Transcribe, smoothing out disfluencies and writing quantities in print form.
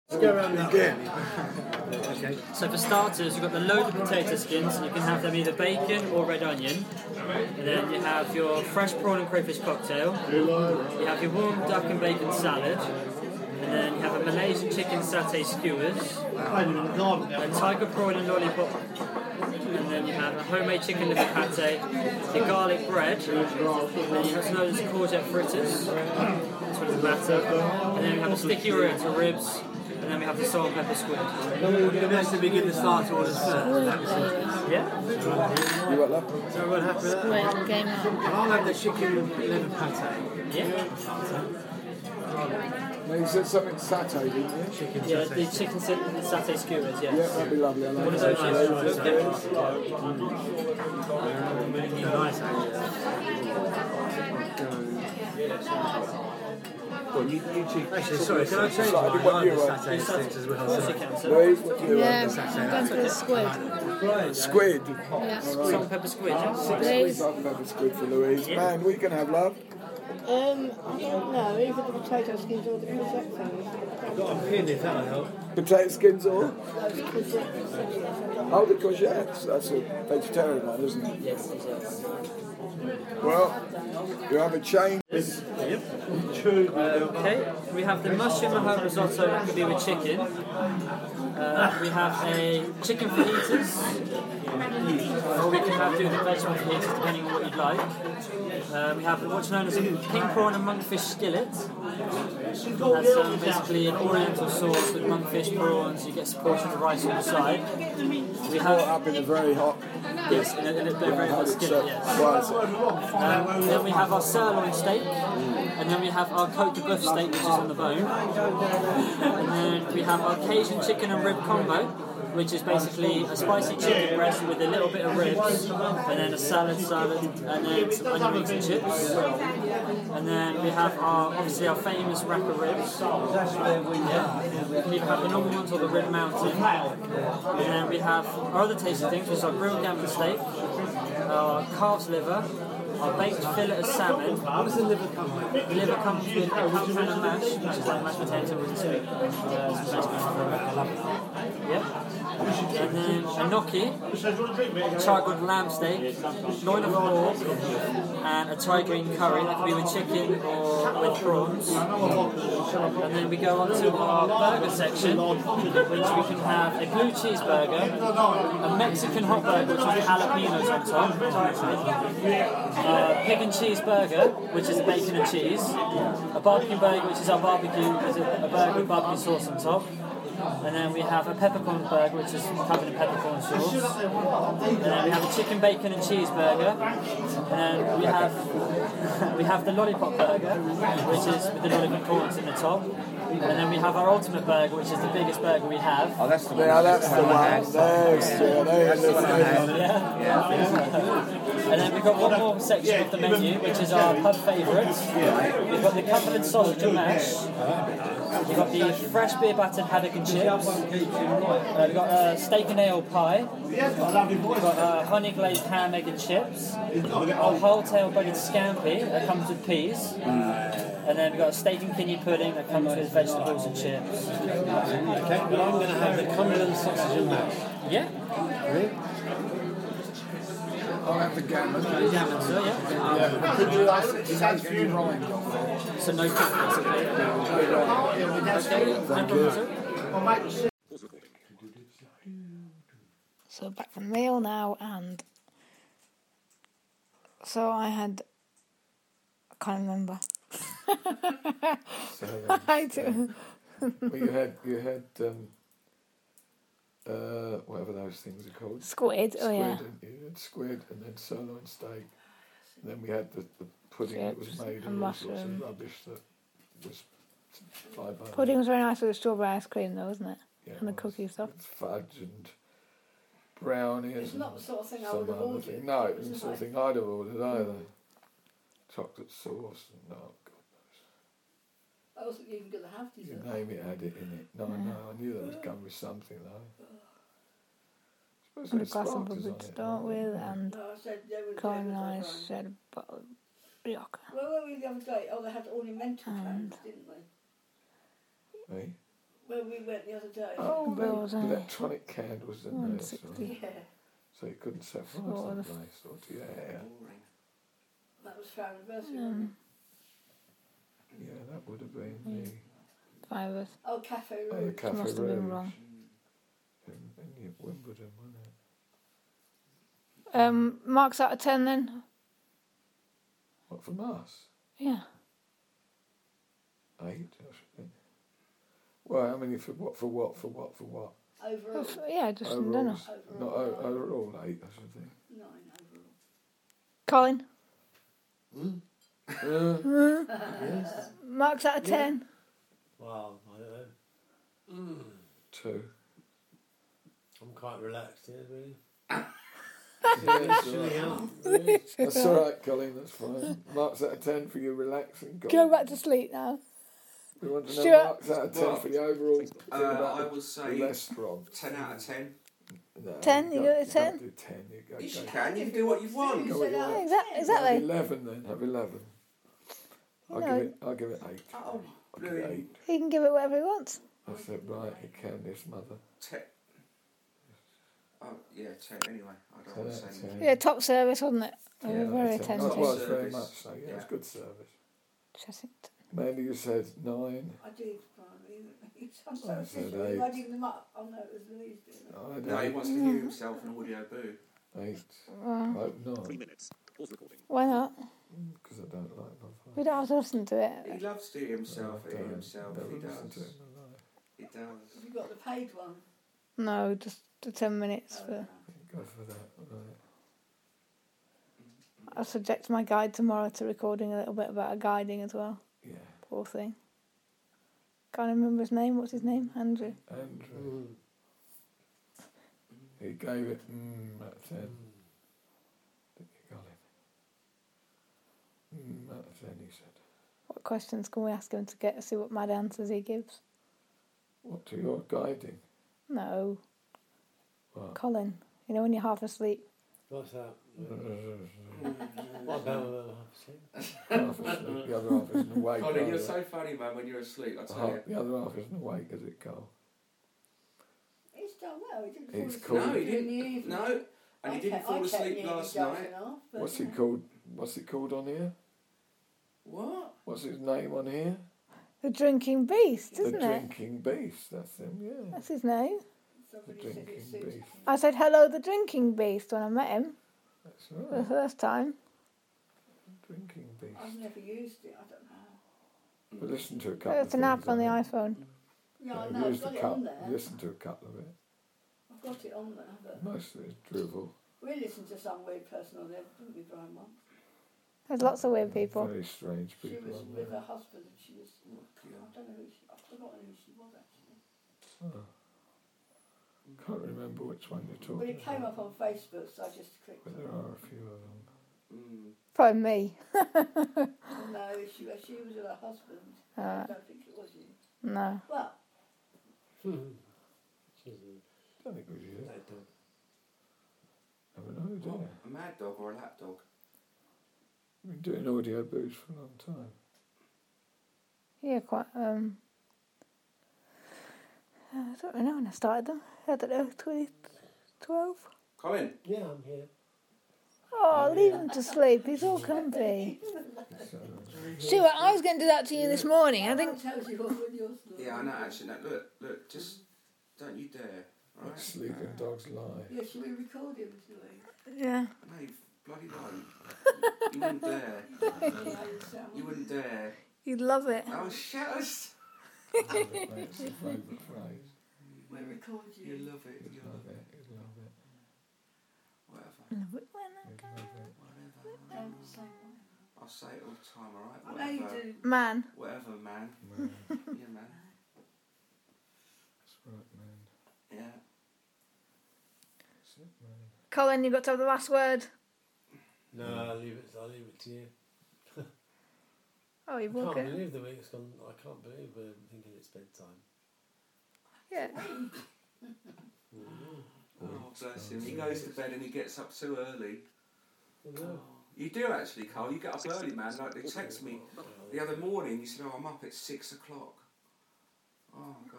Let's go around again. Okay. So for starters, you've got the loaded potato skins, and you can have them either bacon or red onion. And then you have your fresh prawn and crayfish cocktail. You have your warm duck and bacon salad. And then you have a Malaysian chicken satay skewers. A tiger prawn and lollipop. And then you have a homemade chicken liver pate, your garlic bread, and then you have some of those courgette fritters. That's what doesn't matter. And then we have a sticky oriental ribs. And then we have the salt and pepper squid. We're going to best to begin the starter orders first. Yeah? You got that? So everyone happy with that? Squid game on. I'll have the chicken liver pate. Yeah? No, you said something satay, didn't you? Chicken Yeah, satay. the chicken satay skewers, yes. Yeah, that'd be lovely. I like What are that. those? Nice, actually. Well, you cheap. Actually, sorry, can I change Sorry, mine? what I you have the want? satay sticks as well. Yes, So. you can, sir. Louise, what do you Yeah, want? I'm going for the squid. Squid. Yeah. Salt and pepper squid, yeah? Please. Salt and pepper squid for Louise. Man, we can have love. I don't know, either the potato skins or the courgette things. I've got a pin if that'll help. Potato skins or? Those courgette things. Oh, the courgettes. That's a vegetarian one, isn't it? Yes, yes. Well, you have a change. Okay, we have the mushroom mahou risotto that could be with chicken. We have a chicken fajitas, or we can have do the vegetable fajitas depending on what you'd like. We have what's known as a pink prawn and monkfish skillet. That's basically an oriental sauce with monkfish prawns. You get a portion of rice on the side. We Brought have up in a very hot. yes, in a very hot skillet. Yes. Right. Then we have our sirloin steak, and then we have our Côte de Boeuf steak, which is on the bone. And then we have our Cajun chicken and rib combo, which is basically a spicy chicken breast with a little bit of ribs, and then a salad, and then some onion rings and chips. And then we have obviously our famous rack of ribs. Yeah. You can either have the normal ones or the rib mountain. And then we have our other tasty things, which are grilled gammon steak, our calf's liver, our baked fillet of salmon. How does the liver come with? The liver comes with a pound pan of mash, which is like mashed potatoes and sweet. Yep. And then a gnocchi, charcoal lamb steak, loin of pork, and a Thai green curry. That could be with chicken or with prawns. And then we go on to our burger section, which we can have a blue cheeseburger, a Mexican hot burger, which has jalapenos on top, pig and cheese burger, which is a bacon and cheese, a barbecue burger, which is our barbecue, a burger with barbecue sauce on top. And then we have a peppercorn burger, which is covered in peppercorn sauce. And then we have a chicken, bacon and cheeseburger. And then we have the lollipop burger, which is with the lollipop prawns in the top. And then we have our ultimate burger, which is the biggest burger we have. Oh, that's the one. Yeah, that's the one. There's And then we've got one more section of the menu, which is our pub favourites. We've got the Cumberland sausage and mash. We've got the fresh beer battered haddock and chips. We've got a steak and ale pie. We've got honey glazed ham, egg and chips. Our whole tail breaded scampi that comes with peas. And then we've got a steak and kidney pudding that comes with vegetables and chips. Okay, well I'm going to have the Cumberland sausage and mash. Yeah? Ready? I'll have the gammon. Gammon, sir, yeah? Could you take any rind off it? So no fat, basically. Okay, no problem, sir. So back from the meal now, and so I can't remember. I do. Well, you had whatever those things are called. Squid, oh yeah. You had squid and then sirloin steak. And then we had the pudding that was Chips made and of all sorts mushroom. of rubbish that was fried by Pudding was very nice with the strawberry ice cream though, wasn't it? yeah, And the it was. cookie stuff. It's fudge and brownies. It's not the sort of thing I would have other ordered. thing. No, it wasn't the sort of thing I'd have ordered either. Chocolate sauce and oh god. I wasn't even going to have You dessert. name it had it in it. No, I knew that was coming with something though. And a Suppose glass of sparklers bubble on to it, start with, and No, I said there was caramelised cheddar butter brioche. Where were we the other day? Oh, they had ornamental And- cans, didn't they? Eh? When we went the other day. Oh, bills, eh? Electronic candles, didn't they? 160. Yeah, So you couldn't set fire Sort to the of. place or to your hair. Boring. that was for our anniversary, wasn't it? Yeah, that would have been the 5 of us. Oh, Cafe oh, the Rouge. Cafe Must have been Rouge wrong. in Wimbledon, wasn't it? Marks out of 10 then? What, from us? Yeah. 8, I should think. Well, I mean, for what? Overall. Yeah, just in general. Overalls. Not overall 8, I should think. 9 overall. Colin? Yes. Marks out of 10? Wow, I don't know. 2. I'm quite relaxed here, really. Yeah, that's all Chilling right. out, really. That's all right, Colin. That's fine. Marks out of 10 for your relaxing. Go back to sleep now. We want to know Stuart. marks out of 10 for the overall thing about I the- would the say restaurant. 10 out of 10. No, 10? You can't- go with you 10? can't do 10. You go, Yes, you go. can. You can do what you want. Go with Said out your- of Yeah, 10. exactly. Have 11 then. Have 11. You know, I'll give it 8. Oh, I'll give it 8. he can give it whatever he wants. I said, right, you can, this mother. 10. Oh, yeah, 10 anyway. I don't 10 want to out of say 10. anything. Yeah, top service, wasn't it? We Yeah, were very 10. attentive. It was very Service. much so, yeah, it was Yeah. good service. Chessington. Mandy, you said 9. I did, Brian. I'm I so said official. 8. I did them up. Oh no, it was Louise doing it. I No, he did wants to hear himself in audio boo. 8. Well, I hope not, 3 minutes. Pause recording. why not? because I don't like my We voice. don't have to listen to He it. loves to hear himself, I hear don't. himself. Never He listened to does. it in my life. He does. Have you got the paid one? No, just the 10 minutes Oh, for... no. Go for that, right. I'll subject my guide tomorrow to recording a little bit about a guiding as well. Yeah. Poor thing. Can't remember his name. What's his name? Andrew. Andrew. He gave it out of 10. Didn't you, Colin? Out of 10, he said. What questions can we ask him to get to see what mad answers he gives? What, to your guiding? No, What? Colin. You know when you're half asleep? What's that? What about Half asleep, the other half isn't awake. Colin, you're either. so funny, man, when you're asleep, I tell you. The other half isn't awake, is it, Carl? He's done well. He didn't He's fall asleep cool. No, he during the didn't. evening. No, and he didn't fall asleep nearly last dozing night. off, but, What's you it know. called? What's it called on here? What? What's his name on here? The Drinking Beast, The isn't it? Drinking Beast. That's him. Yeah. That's his name. The Somebody said Drinking it suits Beast. him. I said hello, the Drinking Beast, when I met him That's the right. first time. Drinking Beast. I've never used it. I don't know. We listened to a couple. It's of an app things on the it. iPhone. Yeah, I we know. I've used got a it couple. on there. Listened to a couple of it. I've got it on there. But Most of it is drivel. we listened to some weird person on there, didn't we, Brian? Once. There's lots of weird people. Very strange She people was on with there. her husband, and she was. I don't know who she. I've forgotten who she was actually. Oh. Can't remember which one you're But talking it came about. up on Facebook, so I just clicked But on there it. are a few of them. Mm. Probably me. No, she was with her husband. I don't think it was you. No. Well, I don't think it was you. that dog? Never know, do What? you? A mad dog or a lap dog? We've been doing audio booze for a long time. Yeah, quite. I don't really know when I started them. I don't know, 2012. Colin, Yeah, I'm here. Oh, leave him to sleep. He's all comfy. So, Stuart, I was going to do that to you this morning. I think. tells you what when you're asleep. yeah, I know actually. No, look, just don't you dare, like alright? sleeping dogs lie. Yeah, should we record him today? Yeah. No, you bloody won't. You wouldn't dare. You wouldn't dare. You'd love it. Oh, shut us. It's a favourite phrase. We'll record You you. love it. You'd You love love it. it. You'd love it. Whatever. Love it when I You'd go. love it. Whatever. Don't say I'll say it all the time, alright? I know you Whatever. do. Man. Whatever, man. Man, Yeah, man. that's right, man. Yeah. That's it, man. Colin, you got to have the last word. No, I'll leave it to you. Oh, you I walk can't it. believe the week's gone. I can't believe we're thinking it's bedtime. Yeah. Oh, bless him. He goes to bed and he gets up too early. Yeah. You do actually, Carl. You get up early, man. Like they text me the other morning. You said, "Oh, I'm up at 6 o'clock." Oh,